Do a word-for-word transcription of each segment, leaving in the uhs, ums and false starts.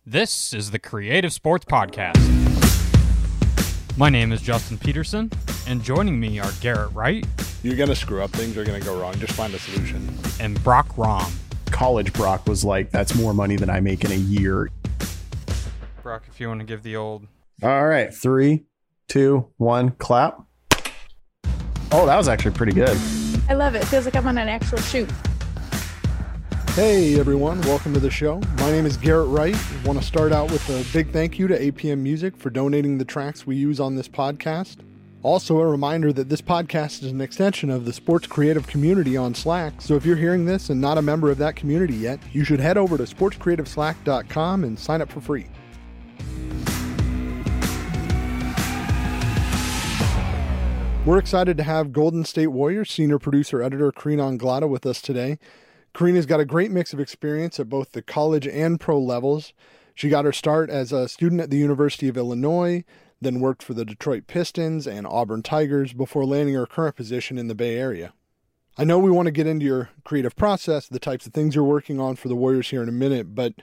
This is the Creative Sports Podcast. My name is Justin Peterson, and joining me are Garrett Wright. You're going to screw up. Things are going to go wrong. Just find a solution. And Brock Rom. College Brock was like, that's more money than I make in a year. Brock, if you want to give the old... All right, three, two, one, clap. Oh, that was actually pretty good. I love it. It feels like I'm on an actual shoot. Hey everyone, welcome to the show. My name is Garrett Wright. I want to start out with a big thank you to A P M Music for donating the tracks we use on this podcast. Also a reminder that this podcast is an extension of the sports creative community on Slack, so if you're hearing this and not a member of that community yet, you should head over to sports creative slack dot com and sign up for free. We're excited to have Golden State Warriors senior producer editor Karina Anglada with us today. Karina's got a great mix of experience at both the college and pro levels. She got her start as a student at the University of Illinois, then worked for the Detroit Pistons and Auburn Tigers before landing her current position in the Bay Area. I know we want to get into your creative process, the types of things you're working on for the Warriors here in a minute, but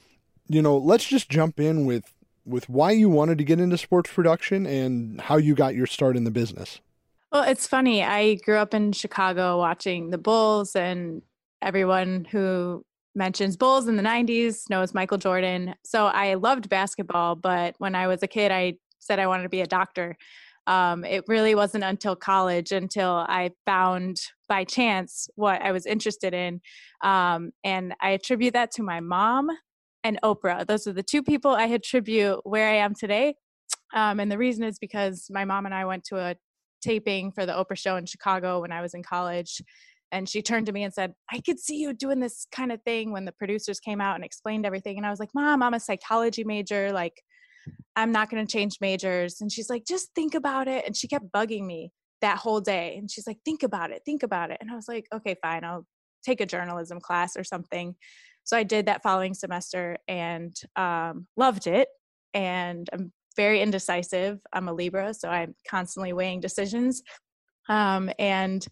you know, let's just jump in with, with why you wanted to get into sports production and how you got your start in the business. Well, it's funny. I grew up in Chicago watching the Bulls, and everyone who mentions Bulls in the nineties knows Michael Jordan. So I loved basketball, but when I was a kid, I said I wanted to be a doctor. Um, it really wasn't until college until I found by chance what I was interested in. Um, and I attribute that to my mom and Oprah. Those are the two people I attribute where I am today. Um, and the reason is because my mom and I went to a taping for the Oprah show in Chicago when I was in college. And she turned to me and said, I could see you doing this kind of thing when the producers came out and explained everything. And I was like, Mom, I'm a psychology major. Like, I'm not going to change majors. And she's like, just think about it. And she kept bugging me that whole day. And she's like, think about it, think about it. And I was like, okay, fine. I'll take a journalism class or something. So I did that following semester and um, loved it. And I'm very indecisive. I'm a Libra, so I'm constantly weighing decisions. Um, and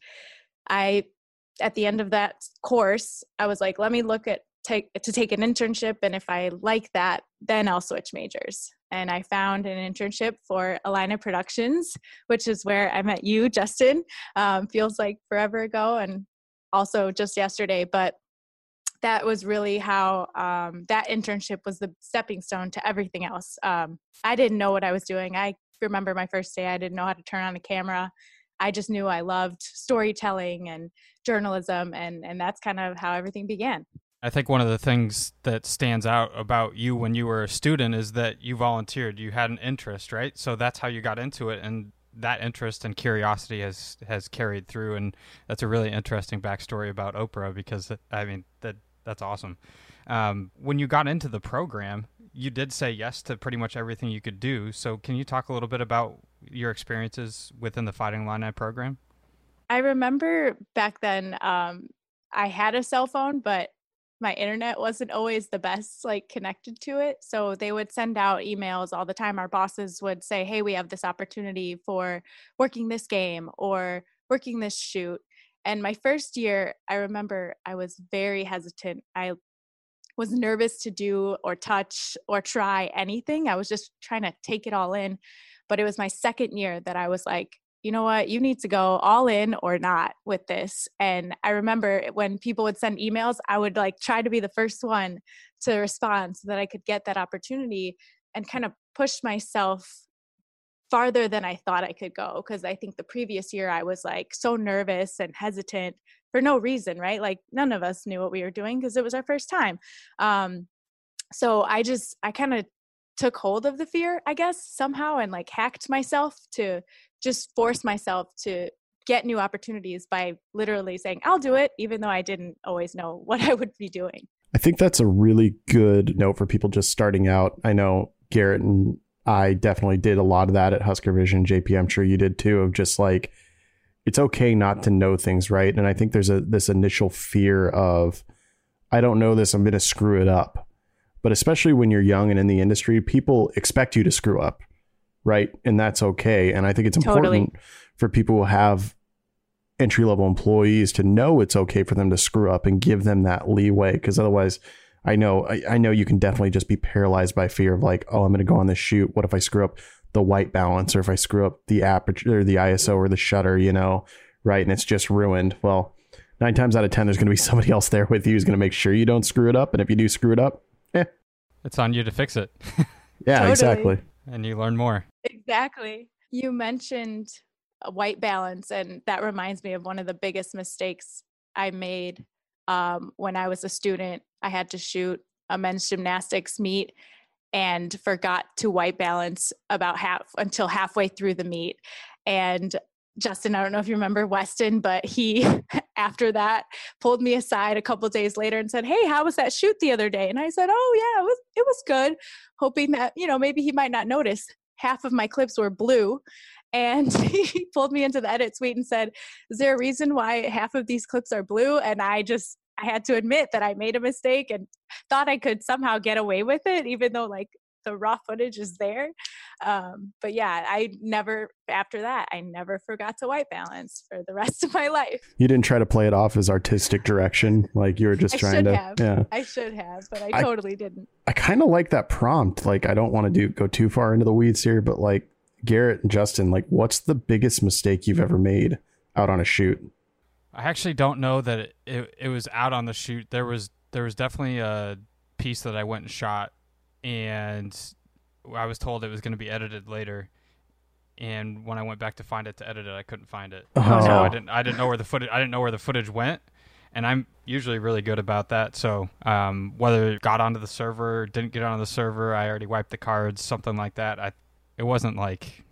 I, at the end of that course, I was like, let me look at take to take an internship. And if I like that, then I'll switch majors. And I found an internship for Alina Productions, which is where I met you, Justin. Um, feels like forever ago and also just yesterday. But that was really how um, that internship was the stepping stone to everything else. Um, I didn't know what I was doing. I remember my first day, I didn't know how to turn on a camera. I just knew I loved storytelling and journalism, and, and that's kind of how everything began. I think one of the things that stands out about you when you were a student is that you volunteered. You had an interest, right? So that's how you got into it, and that interest and curiosity has, has carried through, and that's a really interesting backstory about Oprah because, I mean, that that's awesome. Um, when you got into the program, you did say yes to pretty much everything you could do. So can you talk a little bit about your experiences within the Fighting Illini program? I remember back then um, I had a cell phone, but my internet wasn't always the best, like connected to it. So they would send out emails all the time. Our bosses would say, hey, we have this opportunity for working this game or working this shoot. And my first year, I remember I was very hesitant. I was nervous to do or touch or try anything. I was just trying to take it all in. But it was my second year that I was like, you know what, you need to go all in or not with this. And I remember when people would send emails, I would like try to be the first one to respond so that I could get that opportunity and kind of push myself farther than I thought I could go. Because I think the previous year I was like so nervous and hesitant for no reason, right? Like none of us knew what we were doing because it was our first time. Um, so I just, I kind of took hold of the fear, I guess, somehow, and like hacked myself to just force myself to get new opportunities by literally saying, I'll do it, even though I didn't always know what I would be doing. I think that's a really good note for people just starting out. I know Garrett and I definitely did a lot of that at Husker Vision. J P, I'm sure you did too, of just like, it's okay not to know things, right? And I think there's a this initial fear of, I don't know this, I'm going to screw it up. But especially when you're young and in the industry, people expect you to screw up, right? And that's okay. And I think it's important totally. for people who have entry-level employees to know it's okay for them to screw up and give them that leeway, because otherwise I know, I, I know you can definitely just be paralyzed by fear of like, oh, I'm going to go on this shoot. What if I screw up the white balance, or if I screw up the aperture or the I S O or the shutter, you know, right? And it's just ruined. Well, nine times out of ten, there's going to be somebody else there with you who's going to make sure you don't screw it up. And if you do screw it up, eh. It's on you to fix it. Yeah, Totally. exactly. And you learn more. Exactly. You mentioned a white balance, and that reminds me of one of the biggest mistakes I made um, when I was a student. I had to shoot a men's gymnastics meet and forgot to white balance about half until halfway through the meet. And Justin, I don't know if you remember Weston, but he, after that, pulled me aside a couple of days later and said, "Hey, how was that shoot the other day?" And I said, "Oh yeah, it was, it was good," hoping that, you know, maybe he might not notice. Half of my clips were blue. And he pulled me into the edit suite and said, "Is there a reason why half of these clips are blue?" And I just, I had to admit that I made a mistake and thought I could somehow get away with it, even though like the raw footage is there. Um, but yeah, I never, after that, I never forgot to white balance for the rest of my life. You didn't try to play it off as artistic direction. Like you were just I trying should to, have. yeah. I should have, but I, I totally didn't. I kind of like that prompt. Like, I don't want to do go too far into the weeds here, but like Garrett and Justin, like what's the biggest mistake you've ever made out on a shoot? I actually don't know that it, it, it was out on the shoot. There was there was definitely a piece that I went and shot, and I was told it was going to be edited later. And when I went back to find it to edit it, I couldn't find it. Oh. So I didn't I didn't know where the footage I didn't know where the footage went. And I'm usually really good about that. So um, whether it got onto the server, didn't get onto the server, I already wiped the cards, something like that. I it wasn't like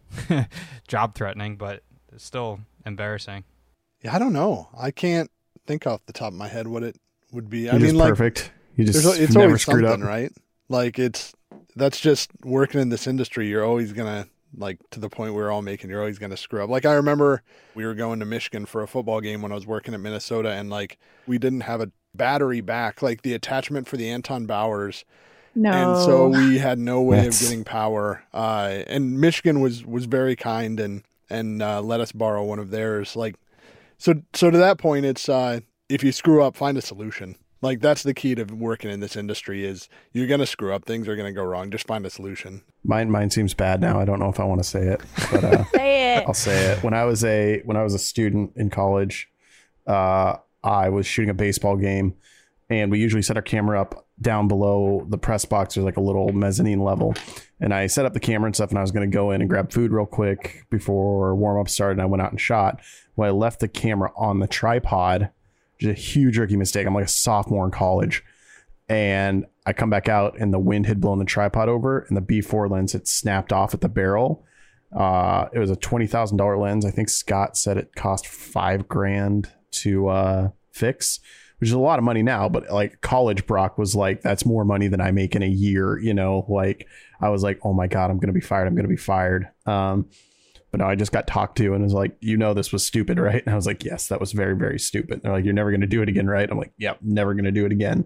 job threatening, but it's still embarrassing. Yeah, I don't know. I can't think off the top of my head what it would be. You're I mean, just like, perfect. You just there's, it's never always screwed something, up. right? Like it's that's just working in this industry. You're always gonna, like, to the point we're all making, you're always gonna screw up. Like I remember we were going to Michigan for a football game when I was working at Minnesota, and like we didn't have a battery back, like the attachment for the Anton Bowers. No. And so we had no way That's... of getting power. Uh, and Michigan was, was very kind and, and uh, let us borrow one of theirs. Like, so, so to that point, it's, uh, if you screw up, find a solution. Like that's the key to working in this industry is you're going to screw up. Things are going to go wrong. Just find a solution. Mine, mine seems bad now. I don't know if I want to say it, but uh, say it. I'll say it. When I was a, when I was a student in college, uh, I was shooting a baseball game, and we usually set our camera up down below the press box. There's like a little mezzanine level, and I set up the camera and stuff, and I was going to go in and grab food real quick before warm up started. And I went out and shot. Well, I left the camera on the tripod, which is a huge rookie mistake. I'm like a sophomore in college, and I come back out, and the wind had blown the tripod over, and the B four lens had snapped off at the barrel. Uh, it was a twenty thousand dollars lens. I think Scott said it cost five grand to uh, fix, which is a lot of money now, but like college Brock was like, that's more money than I make in a year. You know, like I was like, oh my God, I'm going to be fired. I'm going to be fired. Um, but no, I just got talked to and was like, you know, this was stupid, right? And I was like, yes, that was very, very stupid. They're like, you're never going to do it again, right? I'm like, yep, never going to do it again.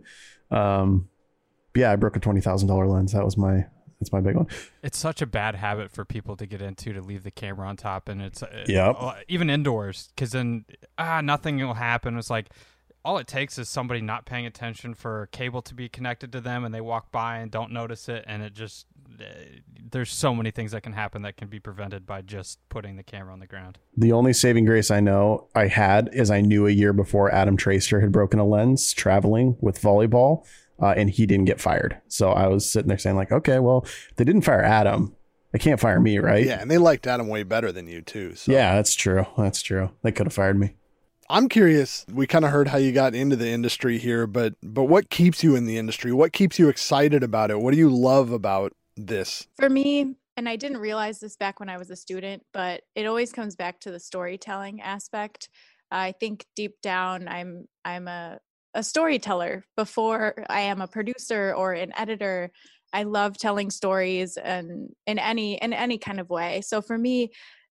Um, but yeah, I broke a twenty thousand dollars lens. That was my, that's my big one. It's such a bad habit for people to get into, to leave the camera on top. And it's Yep. uh, even indoors, because then ah, nothing will happen. It's like, all it takes is somebody not paying attention for a cable to be connected to them, and they walk by and don't notice it. And it just, uh, there's so many things that can happen that can be prevented by just putting the camera on the ground. The only saving grace I know I had is I knew a year before Adam Tracer had broken a lens traveling with volleyball, uh, and he didn't get fired. So I was sitting there saying like, okay, well, if they didn't fire Adam, they can't fire me, right? Yeah, and they liked Adam way better than you too. So. Yeah, that's true. That's true. They could have fired me. I'm curious, we kind of heard how you got into the industry here, but but what keeps you in the industry? What keeps you excited about it? What do you love about this? For me, and I didn't realize this back when I was a student, but it always comes back to the storytelling aspect. I think deep down, I'm I'm a, a storyteller before I am a producer or an editor. I love telling stories and in any in any kind of way. So for me,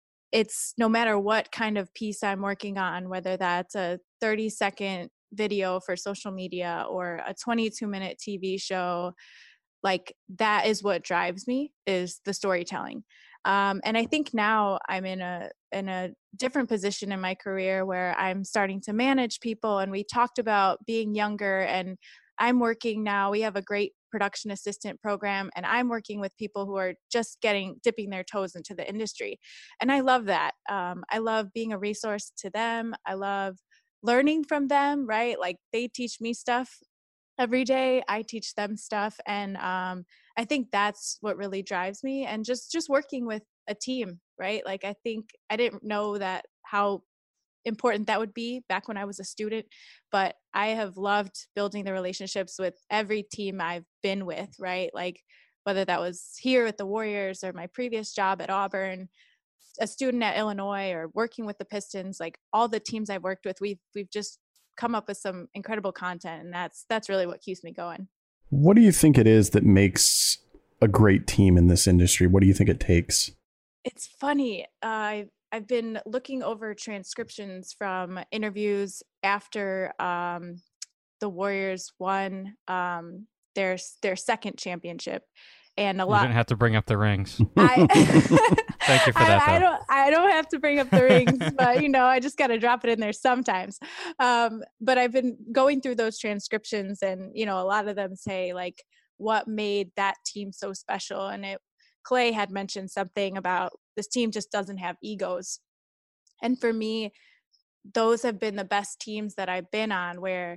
it's no matter what kind of piece I'm working on, whether that's a thirty second video for social media or a twenty-two minute T V show, like that is what drives me, is the storytelling. Um, and I think now I'm in a in a different position in my career where I'm starting to manage people. And we talked about being younger, and I'm working now, we have a great production assistant program, and I'm working with people who are just getting, dipping their toes into the industry. And I love that. Um, I love being a resource to them. I love learning from them, right? Like they teach me stuff every day. I teach them stuff. And um, I think that's what really drives me. And just, just working with a team, right? Like, I think I didn't know that how important that would be back when I was a student, but I have loved building the relationships with every team I've been with, right? Like whether that was here with the Warriors or my previous job at Auburn, a student at Illinois, or working with the Pistons, like all the teams I've worked with, we've, we've just come up with some incredible content. And that's, that's really what keeps me going. What do you think it is that makes a great team in this industry? What do you think it takes? It's funny. Uh, I've, I've been looking over transcriptions from interviews after um, the Warriors won um, their their second championship, and a you lot. You didn't have to bring up the rings. I, Thank you for that. I, I don't. I don't have to bring up the rings, but you know, I just got to drop it in there sometimes. Um, but I've been going through those transcriptions, and you know, a lot of them say like, what made that team so special, and it. Clay had mentioned something about this team just doesn't have egos. And for me, those have been the best teams that I've been on, where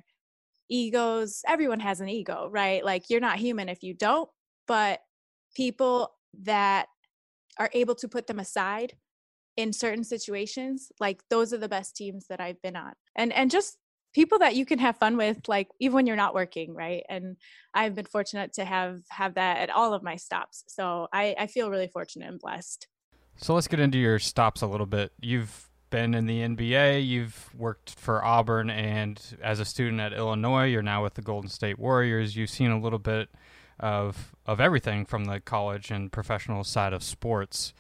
egos, everyone has an ego, right? Like you're not human if you don't, but people that are able to put them aside in certain situations, like those are the best teams that I've been on. And and just people that you can have fun with, like even when you're not working, right? And I've been fortunate to have have that at all of my stops. So I, I feel really fortunate and blessed. So let's get into your stops a little bit. You've been in the N B A, you've worked for Auburn, and as a student at Illinois, you're now with the Golden State Warriors. You've seen a little bit of of everything from the college and professional side of sports.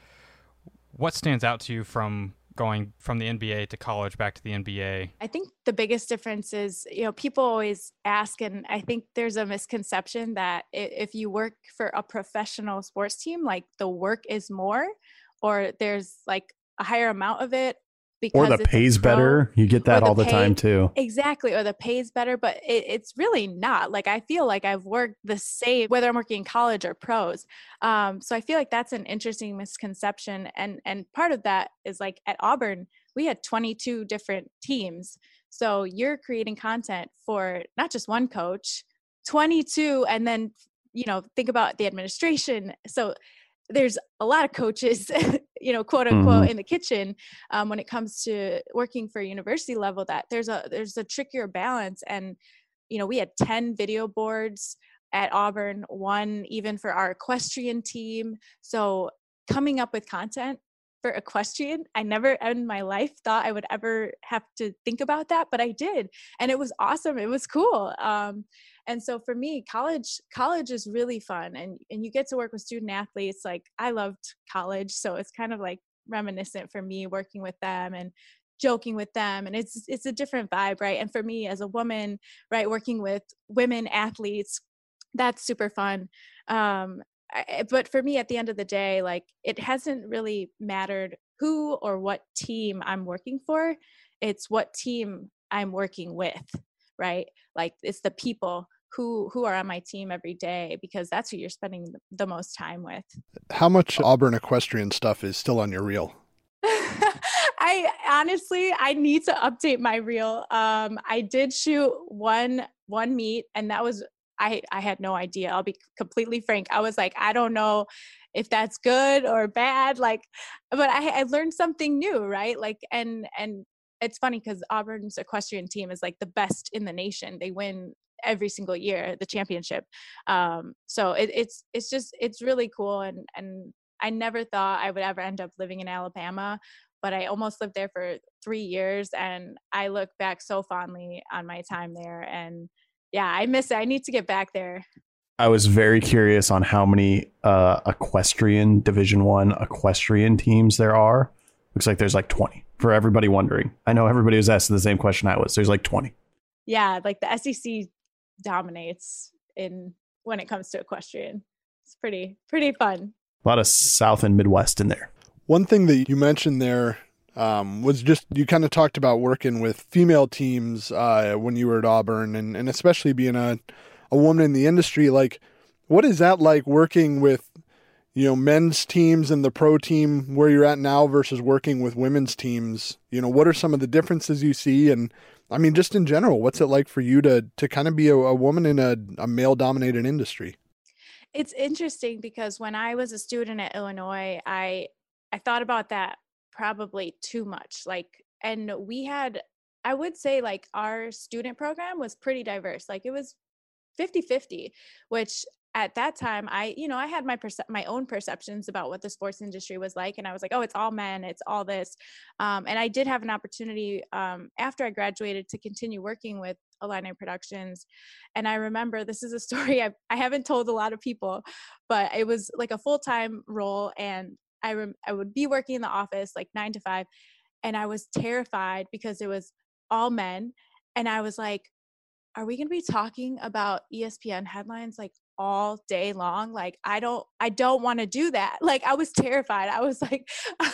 What stands out to you from going from the N B A to college back to the N B A? I think the biggest difference is, you know, people always ask, and I think there's a misconception that if you work for a professional sports team, like the work is more, or there's like a higher amount of it. Or the pay's better. You get that all the time too. Exactly. Or the pay's better, but it, it's really not. Like I feel like I've worked the same, whether I'm working in college or pros. Um, so I feel like that's an interesting misconception. And and part of that is like at Auburn, we had twenty-two different teams. So you're creating content for not just one coach, twenty-two, and then, you know, think about the administration. So there's a lot of coaches, you know, quote unquote, mm-hmm. in the kitchen um, when it comes to working for university level, that there's a, there's a trickier balance. And, you know, we had ten video boards at Auburn, one even for our equestrian team. So coming up with content for equestrian, I never in my life thought I would ever have to think about that, but I did. And it was awesome. It was cool. Um, and so for me, college, college is really fun. And, and you get to work with student athletes. Like I loved college. So it's kind of like reminiscent for me working with them and joking with them. And it's, it's a different vibe, right? And for me as a woman, right, working with women athletes, that's super fun. Um, I, but for me, at the end of the day, like it hasn't really mattered who or what team I'm working for. It's what team I'm working with, right? Like it's the people who who are on my team every day, because that's who you're spending the most time with. How much Auburn equestrian stuff is still on your reel? I honestly, I need to update my reel. Um, I did shoot one one meet, and that was I, I had no idea. I'll be completely frank. I was like, I don't know if that's good or bad. Like, but I, I learned something new, right? Like, and, and it's funny because Auburn's equestrian team is like the best in the nation. They win every single year, the championship. Um, so it, it's, it's just, it's really cool. And, and I never thought I would ever end up living in Alabama, but I almost lived there for three years. And I look back so fondly on my time there, and yeah, I miss it. I need to get back there. I was very curious on how many uh, equestrian Division One equestrian teams there are. Looks like there's like twenty. For everybody wondering, I know everybody was asking the same question I was. There's like twenty. Yeah, like the S E C dominates in when it comes to equestrian. It's pretty pretty fun. A lot of South and Midwest in there. One thing that you mentioned there um, was just, you kind of talked about working with female teams uh, when you were at Auburn, and, and especially being a, a woman in the industry. Like, what is that like working with, you know, men's teams and the pro team where you're at now versus working with women's teams? You know, what are some of the differences you see? And I mean, just in general, what's it like for you to to kind of be a, a woman in a, a male-dominated industry? It's interesting because when I was a student at Illinois, I I thought about that probably too much. Like, and we had, I would say like our student program was pretty diverse. Like it was fifty-fifty, which at that time I, you know, I had my perce- my own perceptions about what the sports industry was like. And I was like, oh, it's all men, it's all this. Um, and I did have an opportunity um, after I graduated to continue working with Illini Productions. And I remember, this is a story I, I haven't told a lot of people, but it was like a full-time role. And I, rem- I would be working in the office like nine to five. And I was terrified because it was all men. And I was like, are we going to be talking about E S P N headlines like all day long? Like, I don't, I don't want to do that. Like, I was terrified. I was like,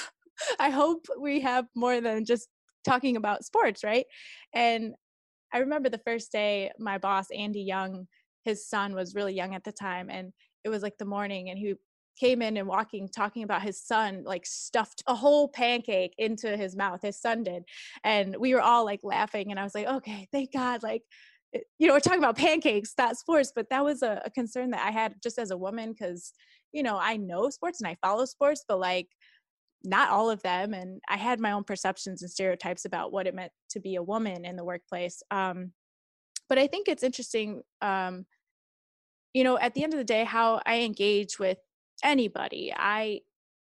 I hope we have more than just talking about sports. Right. And I remember the first day, my boss, Andy Young, his son was really young at the time. And it was like the morning, and he came in and walking, talking about his son, like stuffed a whole pancake into his mouth. His son did. And we were all like laughing. And I was like, okay, thank God. Like, you know, we're talking about pancakes, not sports, but that was a, a concern that I had just as a woman, because, you know, I know sports and I follow sports, but like not all of them. And I had my own perceptions and stereotypes about what it meant to be a woman in the workplace. Um, but I think it's interesting, um, you know, at the end of the day, how I engage with anybody. I,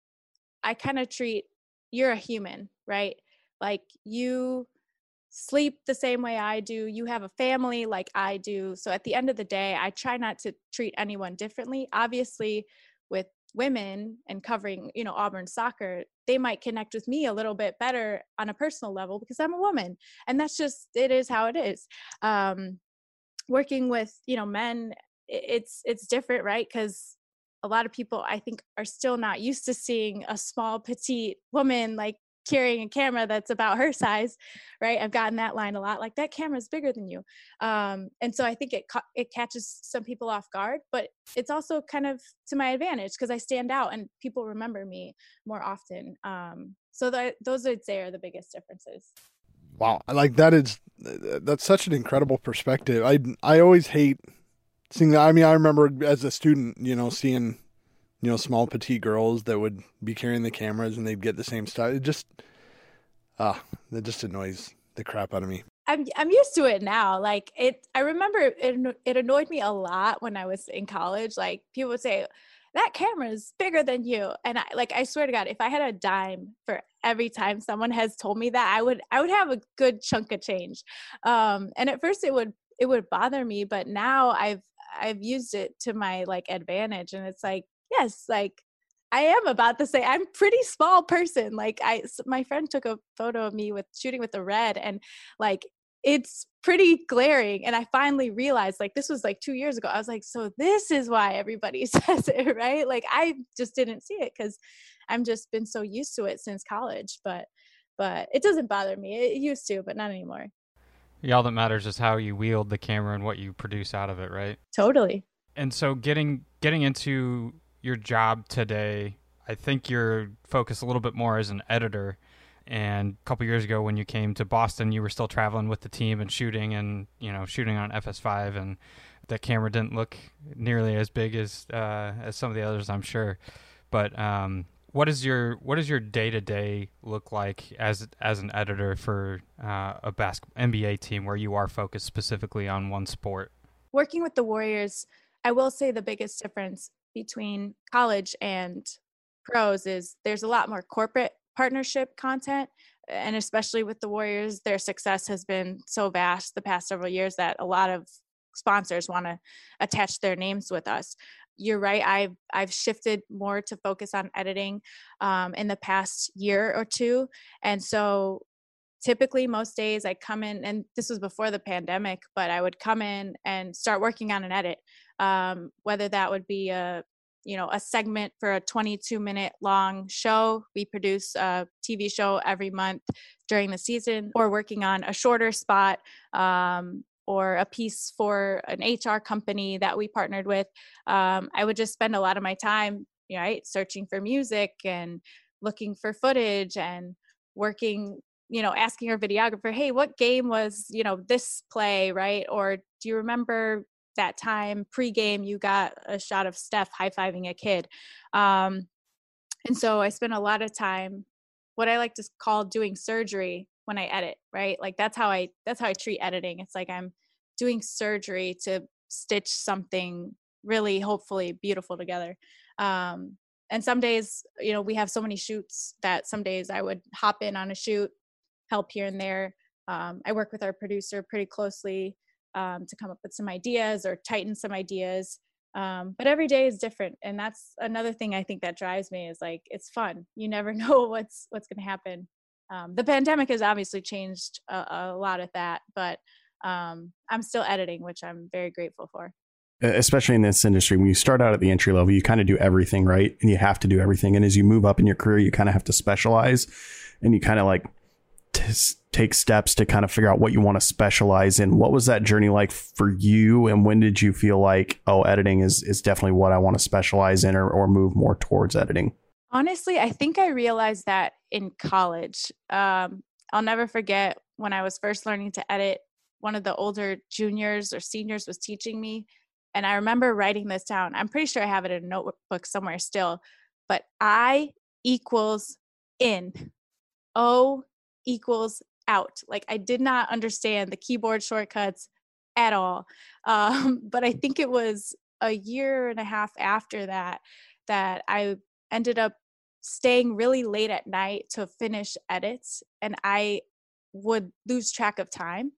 I kind of treat, you're a human, right? Like you sleep the same way I do. You have a family like I do. So at the end of the day, I try not to treat anyone differently. Obviously, with women and covering, you know, Auburn soccer, they might connect with me a little bit better on a personal level because I'm a woman. And that's just, it is how it is. Um, working with, you know, men, it's, it's different, right? Because a lot of people, I think, are still not used to seeing a small, petite woman like carrying a camera that's about her size, right? I've gotten that line a lot, like that camera's bigger than you. Um, and so I think it ca- it catches some people off guard, but it's also kind of to my advantage because I stand out and people remember me more often. Um, so that, those I'd say are the biggest differences. Wow. Like that is, that's such an incredible perspective. I, I always hate seeing that. I mean, I remember as a student, you know, seeing, you know, small petite girls that would be carrying the cameras and they'd get the same style. It just, ah, uh, that just annoys the crap out of me. I'm I'm used to it now. Like it, I remember it, it annoyed me a lot when I was in college. Like people would say, that camera is bigger than you. And I, like, I swear to God, if I had a dime for every time someone has told me that, I would, I would have a good chunk of change. Um, and at first it would, it would bother me, but now I've, I've used it to my like advantage. And it's like, yes, like I am about to say I'm pretty small person. Like I, my friend took a photo of me with shooting with the red, and like, it's pretty glaring. And I finally realized, like, this was like two years ago. I was like, so this is why everybody says it, right? Like, I just didn't see it because I'm just been so used to it since college. But, but it doesn't bother me. It used to, but not anymore. Yeah, all that matters is how you wield the camera and what you produce out of it, right? Totally. And so getting getting into your job today, I think you're focused a little bit more as an editor. And a couple years ago when you came to Boston, you were still traveling with the team and shooting and, you know, shooting on F S five, and the camera didn't look nearly as big as uh, as some of the others, I'm sure. But um, what is your what does your day-to-day look like as as an editor for uh, a bas- N B A team where you are focused specifically on one sport? Working with the Warriors, I will say the biggest difference between college and pros is there's a lot more corporate partnership content, and especially with the Warriors, their success has been so vast the past several years that a lot of sponsors want to attach their names with us. You're right. I've I've shifted more to focus on editing um, in the past year or two, and so typically most days I come in, and this was before the pandemic, but I would come in and start working on an edit, um, whether that would be a you know, a segment for a twenty-two minute long show. We produce a T V show every month during the season, or working on a shorter spot, um, or a piece for an H R company that we partnered with, um, I would just spend a lot of my time, right, searching for music and looking for footage and working, you know, asking our videographer, hey, what game was, you know, this play, right? Or do you remember that time pre-game you got a shot of Steph high-fiving a kid? Um, and so I spent a lot of time, what I like to call doing surgery when I edit, right? Like that's how I, that's how I treat editing. It's like I'm doing surgery to stitch something really, hopefully beautiful together. Um, and some days, you know, we have so many shoots that some days I would hop in on a shoot, help here and there. Um, I work with our producer pretty closely um, to come up with some ideas or tighten some ideas. Um, but every day is different. And that's another thing I think that drives me is like, it's fun. You never know what's, what's going to happen. Um, the pandemic has obviously changed a, a lot of that, but um, I'm still editing, which I'm very grateful for. Especially in this industry, when you start out at the entry level, you kind of do everything, right? And you have to do everything. And as you move up in your career, you kind of have to specialize, and you kind of like t- take steps to kind of figure out what you want to specialize in. What was that journey like for you? And when did you feel like, oh, editing is, is definitely what I want to specialize in, or, or move more towards editing? Honestly, I think I realized that in college. Um, I'll never forget when I was first learning to edit, one of the older juniors or seniors was teaching me. And I remember writing this down. I'm pretty sure I have it in a notebook somewhere still, but I equals in, O equals out. Like I did not understand the keyboard shortcuts at all. Um, but I think it was a year and a half after that, that I ended up staying really late at night to finish edits, and I would lose track of time.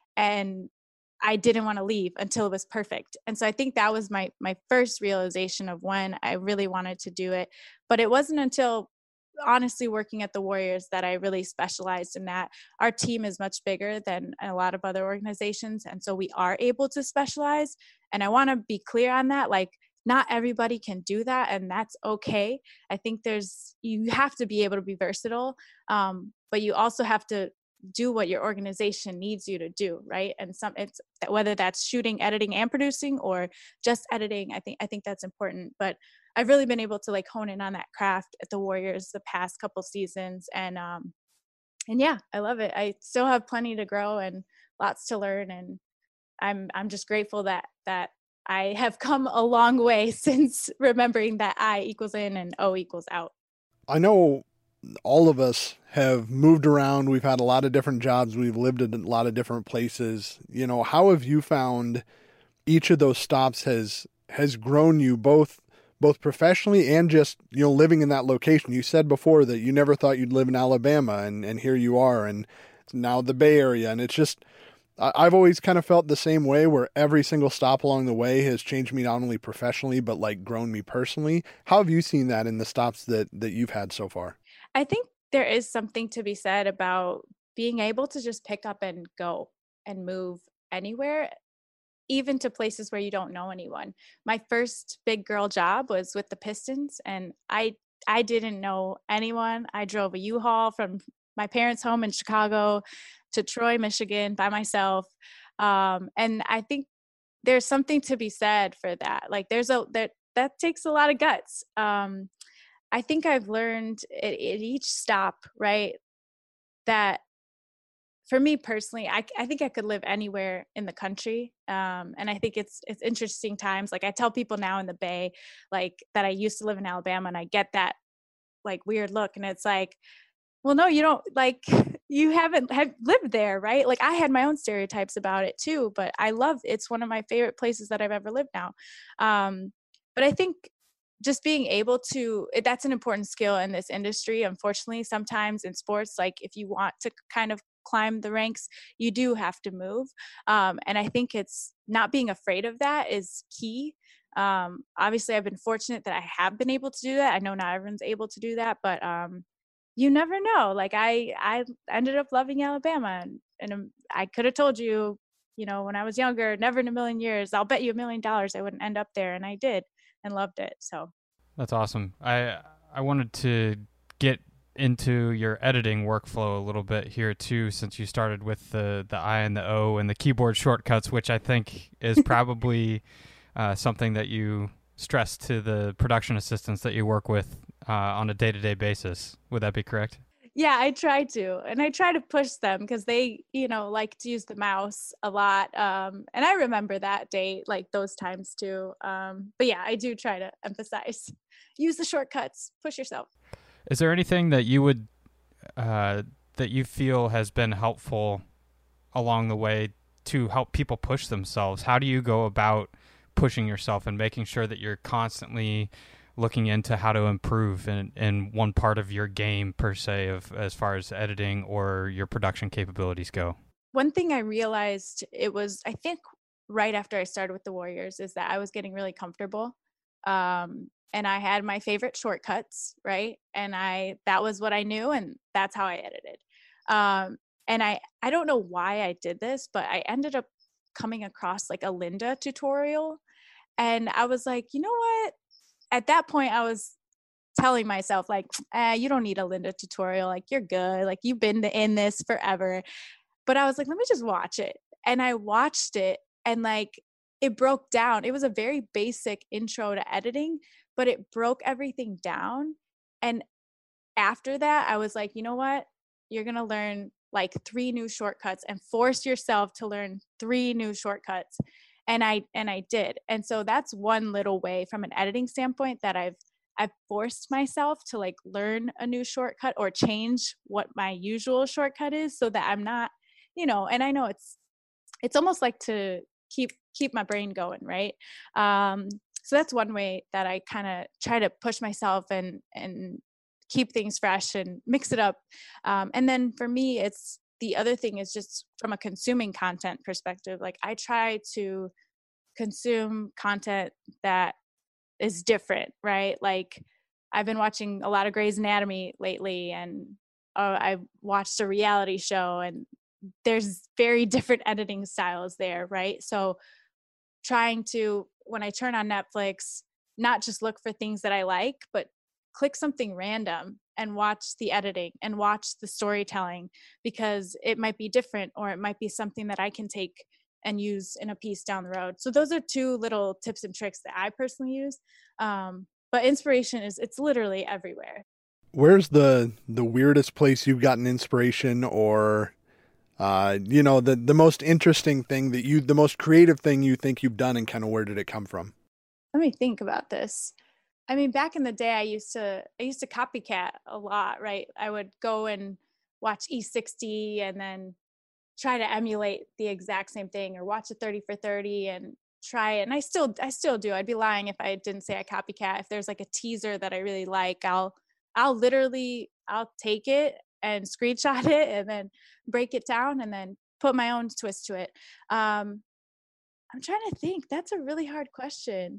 And I didn't want to leave until it was perfect. And so I think that was my my first realization of when I really wanted to do it. But it wasn't until honestly working at the Warriors that I really specialized in that. Our team is much bigger than a lot of other organizations. And so we are able to specialize. And I want to be clear on that. Like not everybody can do that, and that's okay. I think there's, you have to be able to be versatile, um, but you also have to do what your organization needs you to do, right? And some, it's whether that's shooting, editing, and producing, or just editing. I think I think that's important. But I've really been able to like hone in on that craft at the Warriors the past couple seasons, and um, and yeah, I love it. I still have plenty to grow and lots to learn, and I'm I'm just grateful that that I have come a long way since remembering that I equals in and O equals out. I know all of us have moved around. We've had a lot of different jobs. We've lived in a lot of different places. You know, how have you found each of those stops has has grown you both both professionally and just, you know, living in that location? You said before that you never thought you'd live in Alabama, and, and here you are, and now the Bay Area. And it's just, I've always kind of felt the same way, where every single stop along the way has changed me not only professionally, but like grown me personally. How have you seen that in the stops that, that you've had so far? I think there is something to be said about being able to just pick up and go and move anywhere, even to places where you don't know anyone. My first big girl job was with the Pistons, and I I didn't know anyone. I drove a U-Haul from my parents' home in Chicago to Troy, Michigan by myself. Um, and I think there's something to be said for that. Like there's a, that, that takes a lot of guts. Um, I think I've learned at, at each stop, right, that for me personally, I, I think I could live anywhere in the country. Um, and I think it's it's interesting times. Like I tell people now in the Bay, like that I used to live in Alabama, and I get that like weird look. And it's like, well, no, you don't, like, you haven't have lived there, right? Like I had my own stereotypes about it too, but I love, it's one of my favorite places that I've ever lived now. Um, but I think just being able to, that's an important skill in this industry. Unfortunately, sometimes in sports, like if you want to kind of climb the ranks, you do have to move. Um, and I think it's not being afraid of that is key. Um, obviously, I've been fortunate that I have been able to do that. I know not everyone's able to do that, but um, you never know. Like I, I ended up loving Alabama, and, and I could have told you, you know, when I was younger, never in a million years, I'll bet you a million dollars I wouldn't end up there. And I did, and loved it. So That's awesome. I I wanted to get into your editing workflow a little bit here too, since you started with the the I and the O and the keyboard shortcuts, which I think is probably uh, something that you stress to the production assistants that you work with uh, on a day-to-day basis. Would that be correct? Yeah, I try to, and I try to push them because they, you know, like to use the mouse a lot. Um, and I remember that day, like those times too. Um, but yeah, I do try to emphasize, use the shortcuts, push yourself. Is there anything that you would, uh, that you feel has been helpful along the way to help people push themselves? How do you go about pushing yourself and making sure that you're constantly looking into how to improve in, in one part of your game per se, of as far as editing or your production capabilities go? One thing I realized, it was, I think right after I started with the Warriors, is that I was getting really comfortable. Um, and I had my favorite shortcuts, right? And I, that was what I knew, and that's how I edited. Um, and I, I don't know why I did this, but I ended up coming across like a Lynda tutorial. And I was like, you know what? At that point, I was telling myself, like, eh, you don't need a Lynda tutorial. Like, you're good. Like, you've been in this forever. But I was like, let me just watch it. And I watched it, and like, it broke down. It was a very basic intro to editing, but it broke everything down. And after that, I was like, you know what? You're going to learn like three new shortcuts and force yourself to learn three new shortcuts. And I, and I did. And so that's one little way from an editing standpoint that I've, I've forced myself to like learn a new shortcut or change what my usual shortcut is, so that I'm not, you know, and I know it's, it's almost like to keep, keep my brain going. Right. Um, so that's one way that I kind of try to push myself and, and keep things fresh and mix it up. Um, and then for me, it's, the other thing is just from a consuming content perspective. Like, I try to consume content that is different, right? Like, I've been watching a lot of Grey's Anatomy lately, and uh, I watched a reality show, and there's very different editing styles there, right? So trying to, when I turn on Netflix, not just look for things that I like, but click something random and watch the editing and watch the storytelling, because it might be different, or it might be something that I can take and use in a piece down the road. So those are two little tips and tricks that I personally use. Um, but inspiration is, it's literally everywhere. Where's the, the weirdest place you've gotten inspiration, or, uh, you know, the, the most interesting thing that you, the most creative thing you think you've done, and kind of where did it come from? Let me think about this. I mean, back in the day, I used to, I used to copycat a lot, right? I would go and watch E sixty and then try to emulate the exact same thing, or watch a thirty for thirty and try it. And I still, I still do. I'd be lying if I didn't say I copycat. If there's like a teaser that I really like, I'll, I'll literally, I'll take it and screenshot it and then break it down and then put my own twist to it. Um, I'm trying to think. That's a really hard question.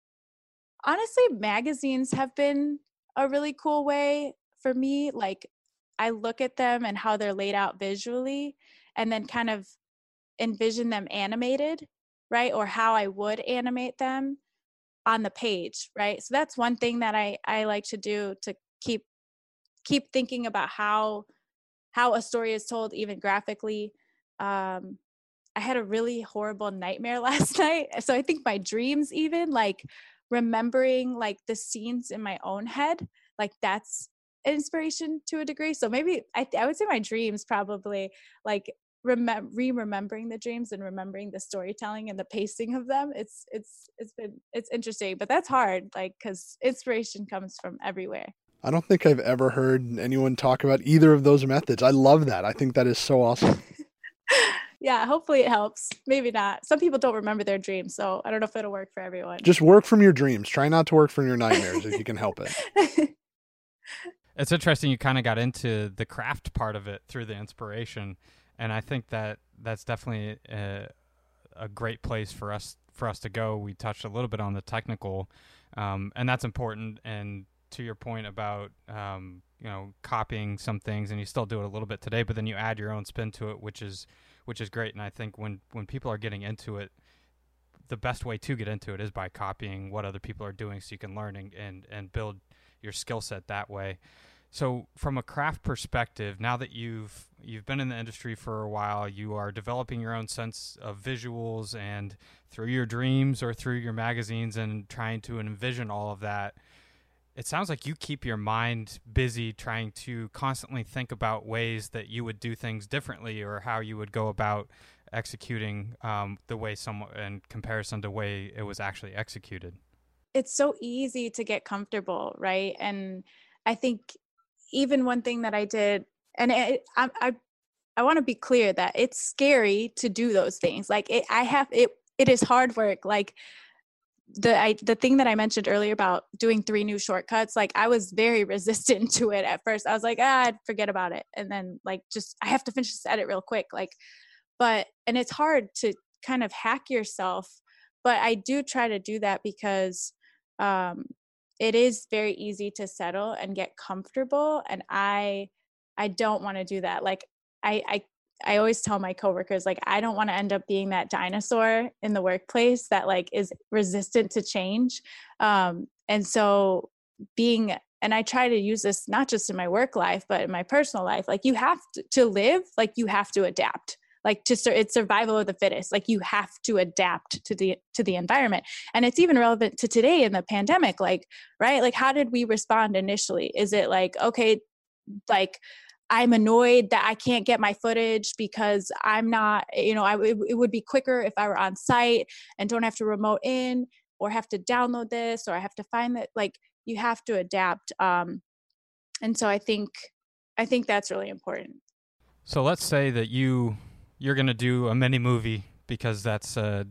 Honestly, magazines have been a really cool way for me. Like, I look at them and how they're laid out visually, and then kind of envision them animated, right? Or how I would animate them on the page, right? So that's one thing that I, I like to do, to keep keep thinking about how how a story is told, even graphically. Um, I had a really horrible nightmare last night. So I think my dreams, even like remembering like the scenes in my own head, like that's inspiration to a degree. So maybe I, I would say my dreams probably, like remem- re-remembering the dreams and remembering the storytelling and the pacing of them. It's, it's, it's been, it's interesting, but that's hard. Like, cause inspiration comes from everywhere. I don't think I've ever heard anyone talk about either of those methods. I love that. I think that is so awesome. Yeah, hopefully it helps. Maybe not. Some people don't remember their dreams, so I don't know if it'll work for everyone. Just work from your dreams. Try not to work from your nightmares if you can help it. It's interesting you kind of got into the craft part of it through the inspiration, and I think that that's definitely a, a great place for us for us to go. We touched a little bit on the technical, um, and that's important. And to your point about um, you know, copying some things, and you still do it a little bit today, but then you add your own spin to it, which is which is great. And I think when when people are getting into it, the best way to get into it is by copying what other people are doing, so you can learn and and, and build your skill set that way. So from a craft perspective, now that you've you've been in the industry for a while, you are developing your own sense of visuals and through your dreams or through your magazines and trying to envision all of that. It sounds like you keep your mind busy trying to constantly think about ways that you would do things differently or how you would go about executing um, the way some in comparison to the way it was actually executed. It's so easy to get comfortable, right? And I think even one thing that I did, and it, I, I, I want to be clear that it's scary to do those things. Like it, I have it. It is hard work. Like the I, the thing that I mentioned earlier about doing three new shortcuts. Like I was very resistant to it at first. I was like, ah, forget about it. And then like just I have to finish this edit real quick. Like, but and it's hard to kind of hack yourself. But I do try to do that because um, it is very easy to settle and get comfortable. And I, I don't want to do that. Like I, I, I always tell my coworkers, like, I don't want to end up being that dinosaur in the workplace that like is resistant to change. Um, and so being, and I try to use this not just in my work life, but in my personal life, like you have to, to live, like you have to adapt. Like just it's survival of the fittest. Like you have to adapt to the to the environment, and it's even relevant to today in the pandemic. Like, right? Like, how did we respond initially? Is it like, okay, like I'm annoyed that I can't get my footage because I'm not, you know, I it, it would be quicker if I were on site and don't have to remote in or have to download this or I have to find that. Like, you have to adapt, um, and so I think I think that's really important. So let's say that you. You're going to do a mini movie because that's a,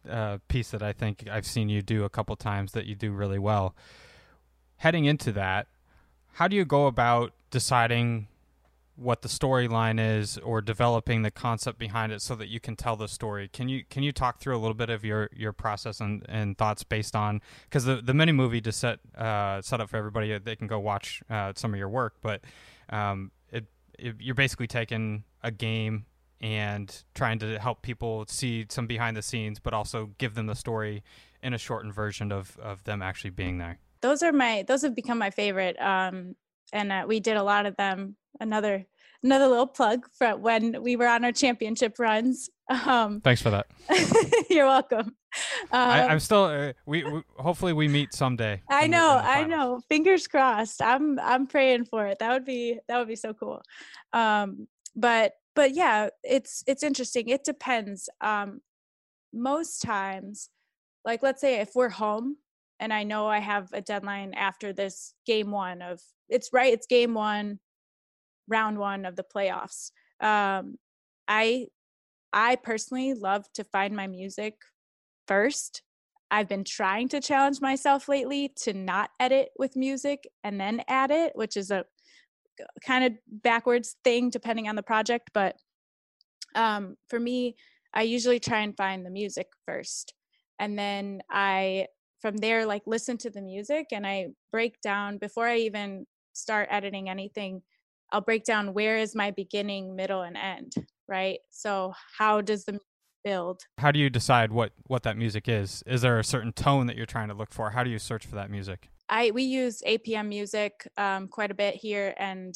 a piece that I think I've seen you do a couple times that you do really well. Heading into that, how do you go about deciding what the storyline is or developing the concept behind it so that you can tell the story? Can you can you talk through a little bit of your, your process and, and thoughts based on, because the, the mini movie to set uh, set up for everybody, they can go watch uh, some of your work, but um, it, it you're basically taking a game and trying to help people see some behind the scenes, but also give them the story in a shortened version of, of them actually being there. Those are my, those have become my favorite. Um, and uh, we did a lot of them. Another, another little plug for when we were on our championship runs. Um, Thanks for that. You're welcome. Um, I, I'm still, uh, we, we hopefully we meet someday. I know, I know. Fingers crossed. I'm, I'm praying for it. That would be, that would be so cool. Um, but But yeah, it's it's interesting. It depends. Um, most times, like let's say if we're home and I know I have a deadline after this game one of, it's right, it's game one, round one of the playoffs. Um, I I personally love to find my music first. I've been trying to challenge myself lately to not edit with music and then add it, which is a kind of backwards thing depending on the project. But um, for me, I usually try and find the music first. And then I, from there, like listen to the music and I break down, before I even start editing anything, I'll break down where is my beginning, middle, and end, right? So how does the build? How do you decide what, what that music is? Is there a certain tone that you're trying to look for? How do you search for that music? I we use A P M music um, quite a bit here, and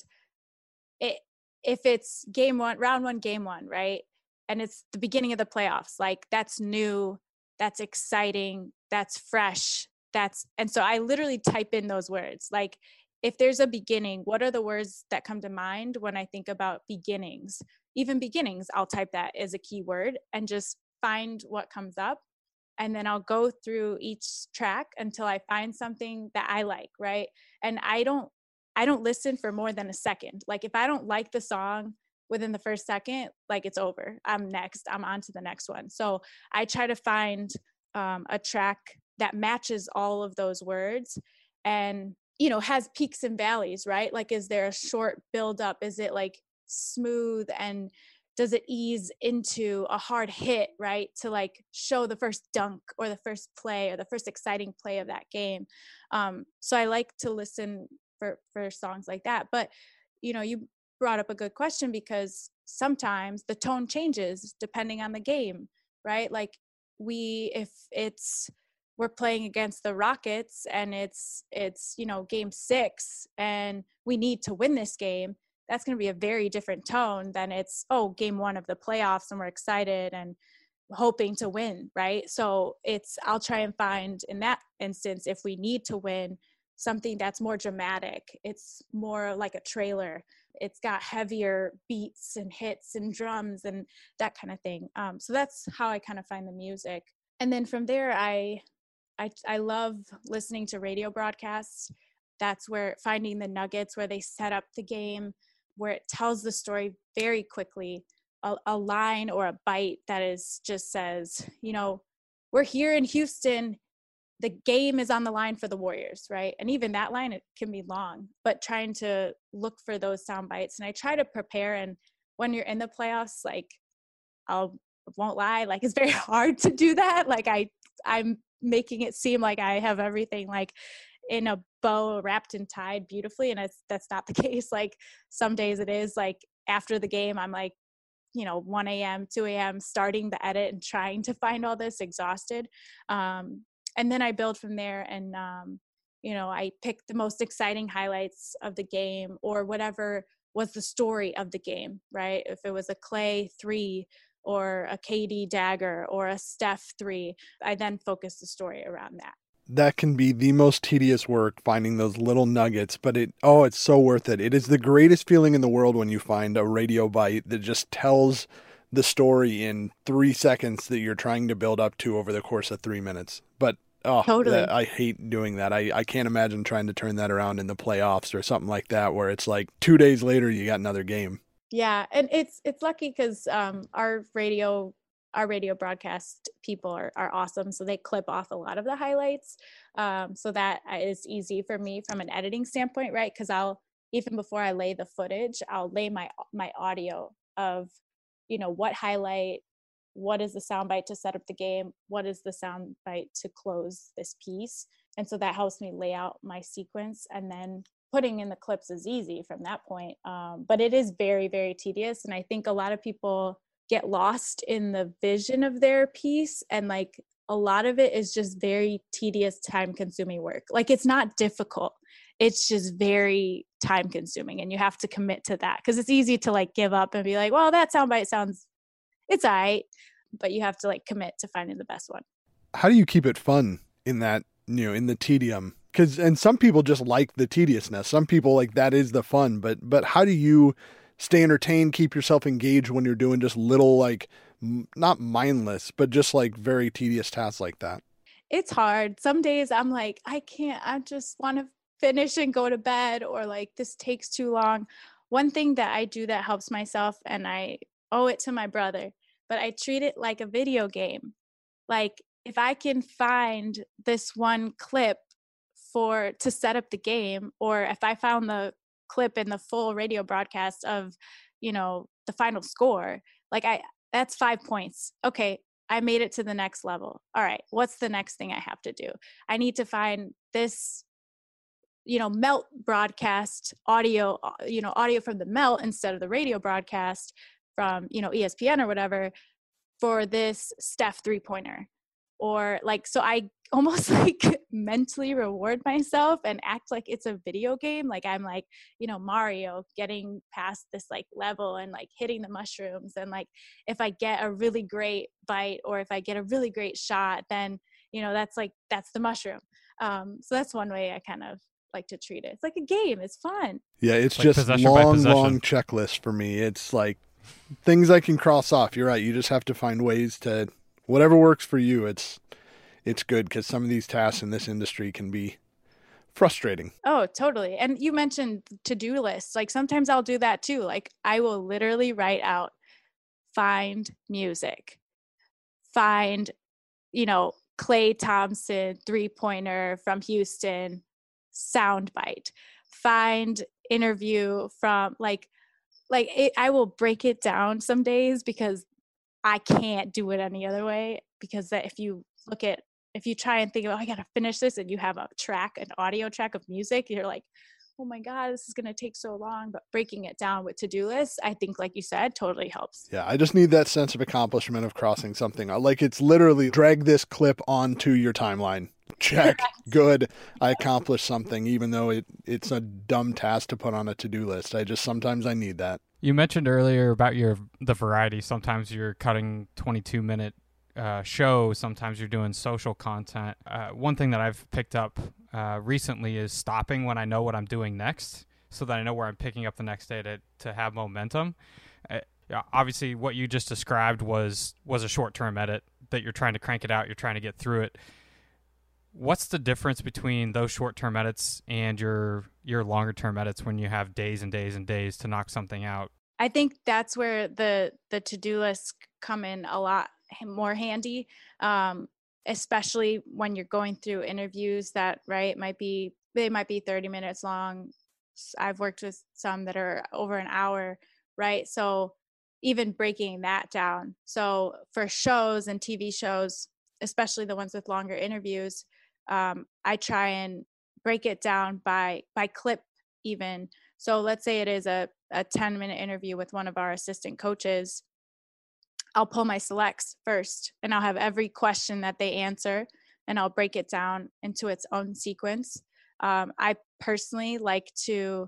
it if it's game one, round one, game one, right, and it's the beginning of the playoffs, like that's new, that's exciting, that's fresh, that's and so I literally type in those words. Like if there's a beginning, what are the words that come to mind when I think about beginnings? Even beginnings, I'll type that as a keyword and just find what comes up. And then I'll go through each track until I find something that I like, right? And I don't I don't listen for more than a second. Like if I don't like the song within the first second, like it's over. I'm next. I'm on to the next one. So I try to find um, a track that matches all of those words and, you know, has peaks and valleys, right? Like, is there a short build up? Is it like smooth and does it ease into a hard hit, right? To like show the first dunk or the first play or the first exciting play of that game. Um, so I like to listen for, for songs like that. But, you know, you brought up a good question because sometimes the tone changes depending on the game, right? Like we, if it's we're playing against the Rockets and it's, it's, you know, game six and we need to win this game, that's going to be a very different tone than it's, oh, game one of the playoffs and we're excited and hoping to win, right? So it's, I'll try and find in that instance, if we need to win, something that's more dramatic. It's more like a trailer. It's got heavier beats and hits and drums and that kind of thing. Um, so that's how I kind of find the music. And then from there, I, I, I love listening to radio broadcasts. That's where finding the nuggets where they set up the game, where it tells the story very quickly, a, a line or a bite that is just says, you know, we're here in Houston, the game is on the line for the Warriors, right? And even that line, it can be long, but trying to look for those sound bites. And I try to prepare. And when you're in the playoffs, like I'll won't lie, like it's very hard to do that. Like I, I'm making it seem like I have everything like in a bow wrapped and tied beautifully. And it's, that's not the case. Like some days it is like after the game, I'm like, you know, one a.m., two a.m. starting the edit and trying to find all this, exhausted. Um, and then I build from there and, um, you know, I pick the most exciting highlights of the game or whatever was the story of the game, right? If it was a Clay three or a K D dagger or a Steph three, I then focus the story around that. That can be the most tedious work, finding those little nuggets, but it, oh, it's so worth it. It is the greatest feeling in the world when you find a radio bite that just tells the story in three seconds that you're trying to build up to over the course of three minutes. But oh, Totally. that, I hate doing that. I, I can't imagine trying to turn that around in the playoffs or something like that, where it's like two days later, you got another game. Yeah. And it's, it's lucky because um, our radio our radio broadcast people are, are awesome. So they clip off a lot of the highlights. Um, so that is easy for me from an editing standpoint, right? Because I'll, even before I lay the footage, I'll lay my, my audio of, you know, what highlight, what is the soundbite to set up the game? What is the soundbite to close this piece? And so that helps me lay out my sequence, and then putting in the clips is easy from that point. Um, but it is very, very tedious. And I think a lot of people get lost in the vision of their piece, and like a lot of it is just very tedious, time consuming work. Like it's not difficult, it's just very time consuming, and you have to commit to that because it's easy to like give up and be like, well, that soundbite sounds, it's all right, but you have to like commit to finding the best one. How do you keep it fun in that, you know, in the tedium? Because, and some people just like the tediousness. Some people like that is the fun, but, but how do you stay entertained, keep yourself engaged when you're doing just little, like, m- not mindless, but just like very tedious tasks like that? It's hard. Some days I'm like, I can't, I just want to finish and go to bed, or like this takes too long. One thing that I do that helps myself, and I owe it to my brother, but I treat it like a video game. Like if I can find this one clip for, to set up the game, or if I found the clip in the full radio broadcast of, you know, the final score, like I, that's five points. Okay, I made it to the next level. All right, what's the next thing I have to do? I need to find this, you know, melt broadcast audio, you know, audio from the melt instead of the radio broadcast from, you know, E S P N or whatever for this Steph three pointer. Or like, so I almost like mentally reward myself and act like it's a video game. Like I'm like, you know, Mario getting past this like level and like hitting the mushrooms. And like, if I get a really great bite or if I get a really great shot, then, you know, that's like, that's the mushroom. Um, so that's one way I kind of like to treat it. It's like a game. It's fun. Yeah. It's Like just possession by long, possession. long checklist for me. It's like things I can cross off. You're right. You just have to find ways to, whatever works for you. It's, it's good because some of these tasks in this industry can be frustrating. Oh, totally. And you mentioned to-do lists. Like sometimes I'll do that too. Like I will literally write out, find music, find, you know, Klay Thompson three-pointer from Houston, soundbite, find interview from like, like it, I will break it down some days because I can't do it any other way. Because that if you look at, if you try and think about, oh, I got to finish this, and you have a track, an audio track of music, you're like, oh my God, this is going to take so long. But breaking it down with to-do lists, I think, like you said, totally helps. Yeah, I just need that sense of accomplishment of crossing something. Like it's literally drag this clip onto your timeline. Check. Good. I accomplished something, even though it, it's a dumb task to put on a to-do list. I just, sometimes I need that. You mentioned earlier about your the variety. Sometimes you're cutting twenty-two minute uh, shows. Sometimes you're doing social content. Uh, one thing that I've picked up uh, recently is stopping when I know what I'm doing next, so that I know where I'm picking up the next day to to have momentum. Uh, yeah, obviously, what you just described was was a short-term edit that you're trying to crank it out. You're trying to get through it. What's the difference between those short-term edits and your your longer-term edits when you have days and days and days to knock something out? I think that's where the the to-do lists come in a lot more handy, um, especially when you're going through interviews that, right, might be, they might be thirty minutes long. I've worked with some that are over an hour, right? So even breaking that down. So for shows and T V shows, especially the ones with longer interviews, um, I try and break it down by by clip even. So let's say it is a, a ten minute interview with one of our assistant coaches. I'll pull my selects first and I'll have every question that they answer and I'll break it down into its own sequence. Um, I personally like to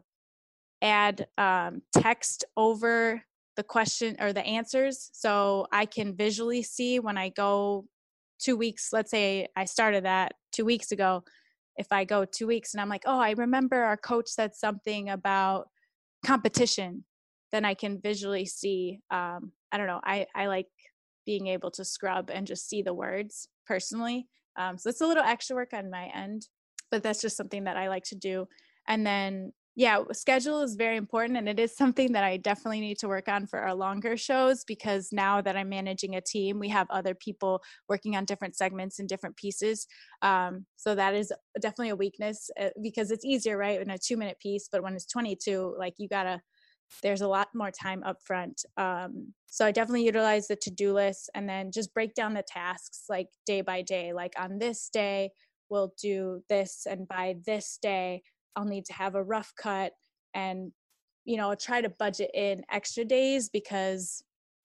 add um, text over the question or the answers so I can visually see when I go two weeks. Let's say I started that two weeks ago. If I go two weeks and I'm like, oh, I remember our coach said something about competition, then I can visually see. Um, I don't know. I, I like being able to scrub and just see the words personally. Um, so it's a little extra work on my end, but that's just something that I like to do. And then, yeah, schedule is very important. And it is something that I definitely need to work on for our longer shows, because now that I'm managing a team, we have other people working on different segments and different pieces. Um, so that is definitely a weakness, uh, because it's easier, right, in a two minute piece, but when it's twenty-two, like you gotta, there's a lot more time up front. Um, so I definitely utilize the to-do list and then just break down the tasks like day by day. Like on this day, we'll do this, and by this day, I'll need to have a rough cut, and, you know, try to budget in extra days because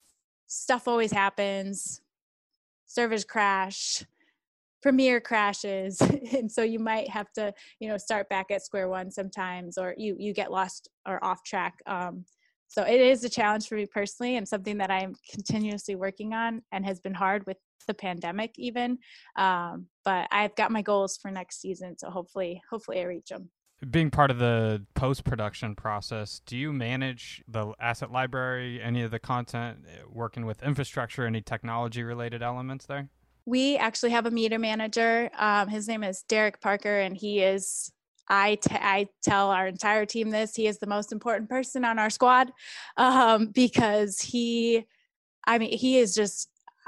stuff always happens. Servers crash, Premiere crashes. And so you might have to, you know, start back at square one sometimes, or you, you get lost or off track. Um, so it is a challenge for me personally, and something that I'm continuously working on and has been hard with the pandemic even. Um, but I've got my goals for next season. So hopefully, hopefully I reach them. Being part of the post-production process, do you manage the asset library, any of the content, working with infrastructure, any technology-related elements there? We actually have a media manager. Um, his name is Derek Parker, and he is, I, t- I tell our entire team this, he is the most important person on our squad, um, because he, I mean, he is just,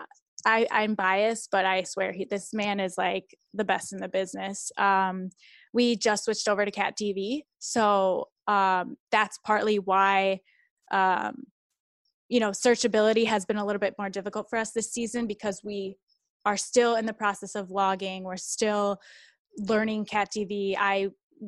I, I'm biased, but I swear he, this man is like the best in the business. Um, we just switched over to Cat T V. So um, that's partly why, um, you know, searchability has been a little bit more difficult for us this season, because we are still in the process of logging. We're still learning Cat T V. I,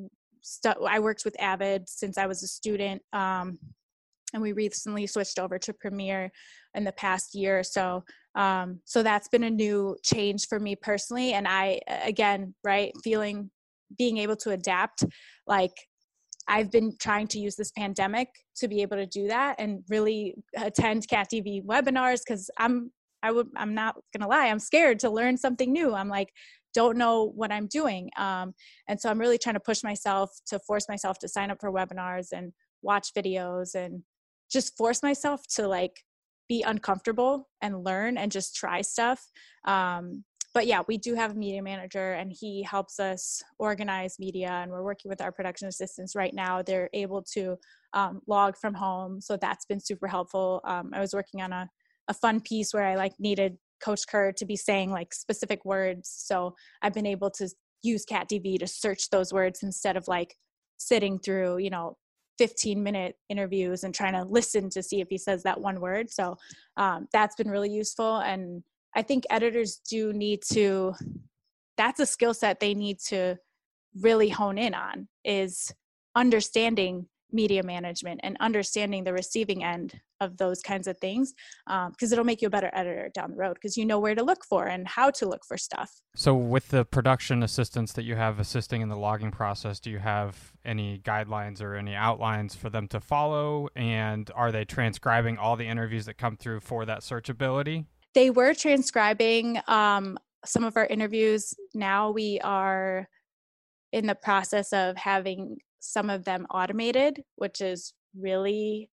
st- I worked with Avid since I was a student. Um, and we recently switched over to Premiere in the past year or so. Um, so that's been a new change for me personally. And I, again, right, feeling, being able to adapt, like I've been trying to use this pandemic to be able to do that and really attend Cat T V webinars, because I'm, I would, I'm not gonna lie, I'm scared to learn something new. I'm like, don't know what I'm doing. Um, and so I'm really trying to push myself to force myself to sign up for webinars and watch videos and just force myself to like be uncomfortable and learn and just try stuff. Um, but yeah, we do have a media manager, and he helps us organize media, and we're working with our production assistants right now. They're able to um, log from home. So that's been super helpful. Um, I was working on a, a fun piece where I like needed Coach Kerr to be saying like specific words. So I've been able to use Cat T V to search those words instead of like sitting through, you know, fifteen minute interviews and trying to listen to see if he says that one word. So um, that's been really useful. And I think editors do need to, that's a skill set they need to really hone in on, is understanding media management and understanding the receiving end of those kinds of things, because um, it'll make you a better editor down the road because you know where to look for and how to look for stuff. So with the production assistants that you have assisting in the logging process, do you have any guidelines or any outlines for them to follow? And are they transcribing all the interviews that come through for that searchability? They were transcribing um, some of our interviews. Now we are in the process of having some of them automated, which is really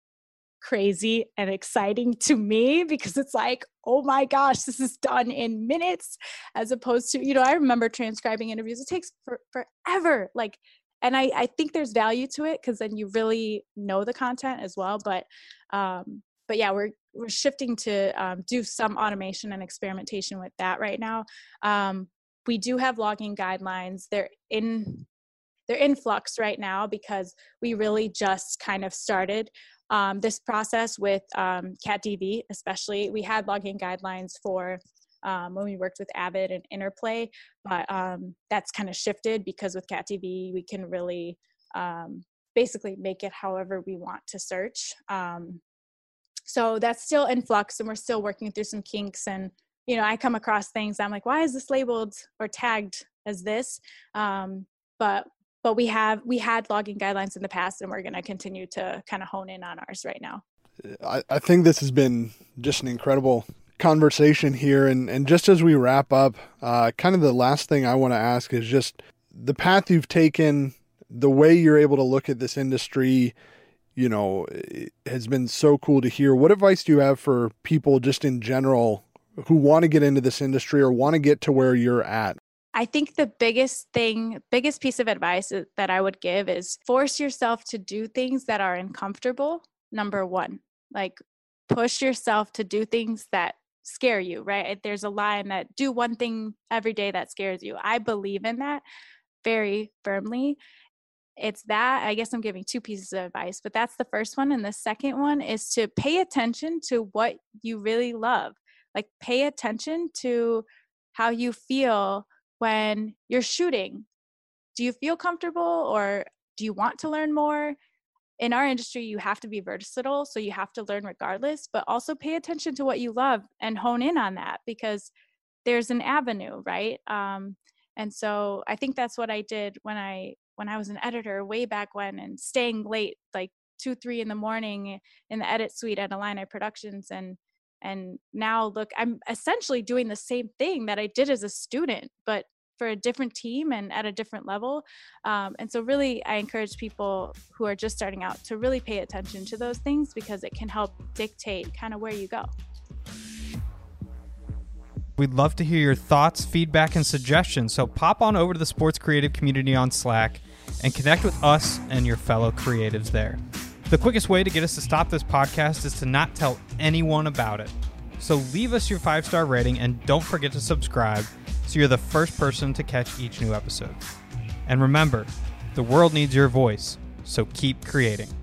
crazy and exciting to me because it's like, oh my gosh, this is done in minutes, as opposed to, you know, I remember transcribing interviews. It takes for, forever. Like, and I, I think there's value to it because then you really know the content as well. But, um, but yeah, we're, we're shifting to um, do some automation and experimentation with that right now. Um, we do have logging guidelines. They're in They're in flux right now because we really just kind of started um, this process with um, CatDV, especially. We had logging guidelines for um, when we worked with Avid and Interplay, but um, that's kind of shifted because with CatDV, we can really um, basically make it however we want to search. Um, so that's still in flux and we're still working through some kinks. And, you know, I come across things, I'm like, why is this labeled or tagged as this? Um, but But we have we had logging guidelines in the past, and we're going to continue to kind of hone in on ours right now. I, I think this has been just an incredible conversation here. And, and just as we wrap up, uh, kind of the last thing I want to ask is just the path you've taken, the way you're able to look at this industry, you know, has been so cool to hear. What advice do you have for people just in general who want to get into this industry or want to get to where you're at? I think the biggest thing, biggest piece of advice that I would give is force yourself to do things that are uncomfortable. Number one, like push yourself to do things that scare you, right? There's a line that do one thing every day that scares you. I believe in that very firmly. It's that, I guess I'm giving two pieces of advice, but that's the first one. And the second one is to pay attention to what you really love. Like pay attention to how you feel when you're shooting. Do you feel comfortable or do you want to learn more? In our industry, you have to be versatile, so you have to learn regardless, but also pay attention to what you love and hone in on that because there's an avenue, right? Um, and so I think that's what I did when I when I was an editor way back when, and staying late, like two, three in the morning in the edit suite at Illini Productions. And And now look, I'm essentially doing the same thing that I did as a student, but for a different team and at a different level. Um, and so really, I encourage people who are just starting out to really pay attention to those things because it can help dictate kind of where you go. We'd love to hear your thoughts, feedback, and suggestions. So pop on over to the Sports Creative community on Slack and connect with us and your fellow creatives there. The quickest way to get us to stop this podcast is to not tell anyone about it. So leave us your five-star rating and don't forget to subscribe so you're the first person to catch each new episode. And remember, the world needs your voice, so keep creating.